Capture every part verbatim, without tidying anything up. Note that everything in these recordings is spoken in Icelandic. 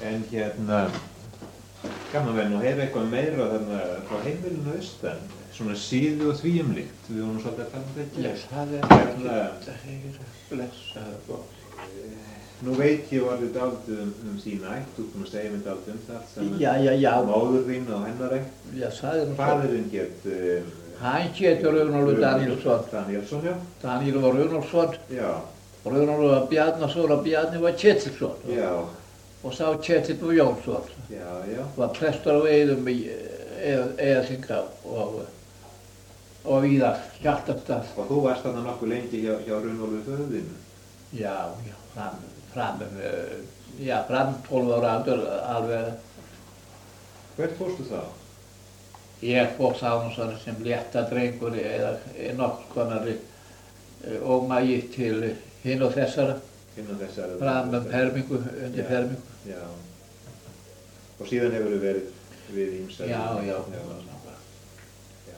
En hérna, gaman verið nú að heyra eitthvað meira þarna frá heimilinu austan, svona síðu og því um líkt. Við vorum svolítið að tala um þetta. Já, það er Hérna, þetta heyra, blessaður góð. nú veit ég orðið dálítið um, um þína ætt, þú búinn að segja mér dálítið um það allt saman. Já, já, já. Móður þín og hennar ætt. Já, það er nú svo. Faðirinn hét uh, Hann hétur Runólfur Daníelsson. Daníelsson, já. Daníel var Runólfsson. Já, Runólfur var Bjarnason og Bjarni var Ketilsson. já, Og sá Ketill var Jónsson. já, já. Var prestur á Eiðum í Eiðaþinga og, og víðar, Hjaltastað. Og þú varst þarna nokkuð lengi hjá, hjá Runólfi föðinu. Já, já, fram, fram, uh, já, fram tólf ára aldur alveg. Hvert fórstu þá? Ég fór þá nú svona sem létta drengur eða nokkuð konar uh, ómagi til hinn og þessara. Hinn og þessari. Fram um fermingu, undir Já. fermingu. Já. Og síðan hefur þið verið við ýmsar. Já, já. Já.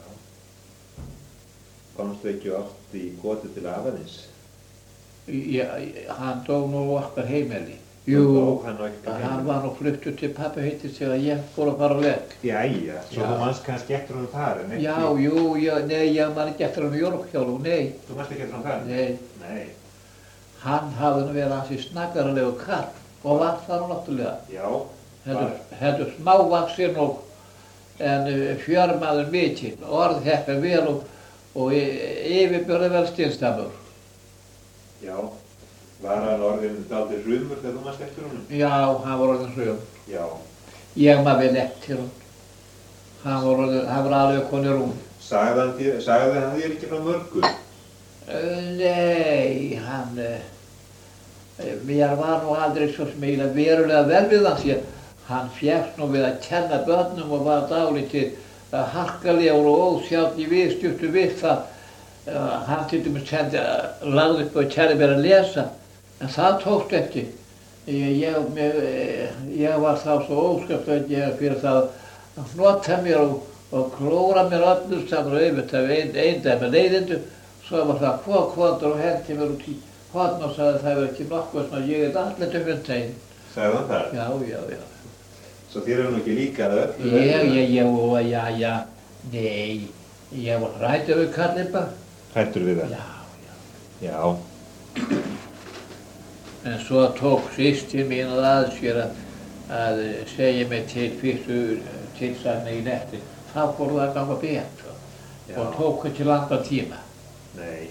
Komstu ekki oft í goti til Afanis? Ég, hann dó nú á okkar heimili. Dó Jú, hann á ykkar hann heimili? var nú fluttur til pabbi heitis þegar ég fór að fara á legg. Jæja, svo Já. þú manst kannski eftir hann farin, ekki? Já, jú, já, nei, ég man ekki eftir hann í Jórkjálf, nei, Þú manst ekki eftir hann farin? nei. Nei. Hann hafði nú verið hansi snaggaralegu karl og var það nú náttúrulega. Já. Heldur, heldur smávaxinn og en uh, fjörmaður mikill, orðheppinn vel og, og yfirbörði vel stilstamur. Já. Var hann orðinn dálítið hrumur þegar þú manst eftir honum? Já, hann var orðinn hrum. Já. Ég maður vel eftir hann. Hann var, orðinn, hann var alveg konið rúm. Sagði hann, þér, sagði hann þér ekki frá mörgu? Uh, nei, hann, uh, mér var nú aldrei svo sem eiginlega verulega vel við hans. Ég, hann fjækst nú við að kenna börnum og var dálítið uh, harkalegur og ósjátt í viðstjúttu við það. Uh, hann til dæmis sendi, uh, lagði upp og kærði mér að lesa, en það tókst eftir. Ég, ég, mér, ég var þá svo óskaplega ég fyrir það að nota mér og, og klóra mér öllu saman og auðvitað ein, eindæmi leiðindu. Svo var það kvokvondur og hendi mér út í horn og sagði það var ekki nokkuð svona ég er allir um hundtegin. Sagði hann það? Já, já, já. Svo þér hefur nú ekki líkað öllu? Ég, ég, ég, og, já, já, nei, ég var hræddur við kallinn bara. Hræddur við það? Já, já. Já. En svo tók systir mín að að sér að, að segja mig til fyrstu tilsagna í netti. Þá fór það að ganga betur Já. og tók ekki langan tíma. Nei.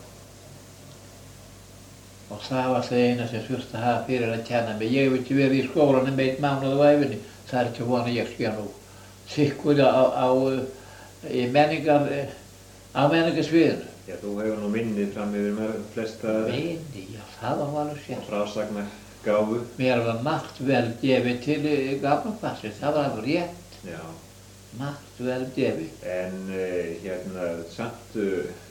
Og það var það eina sem þurfti að hafa fyrir að kenna mig. Ég hef ekki verið í skólanum eitt mánuð á ævinni. Það er ekki vona ég sé nú þykkur á, á, í menningar, á menningarsviðinu. Já, þú hefur nú minnið fram yfir með flesta Minni, já, það var alveg sér. frásagna gáfu. Mér var margt vel gefið til gamla passi, það var alveg rétt. Já. Margt vel gefið. En uh, hérna, samt uh,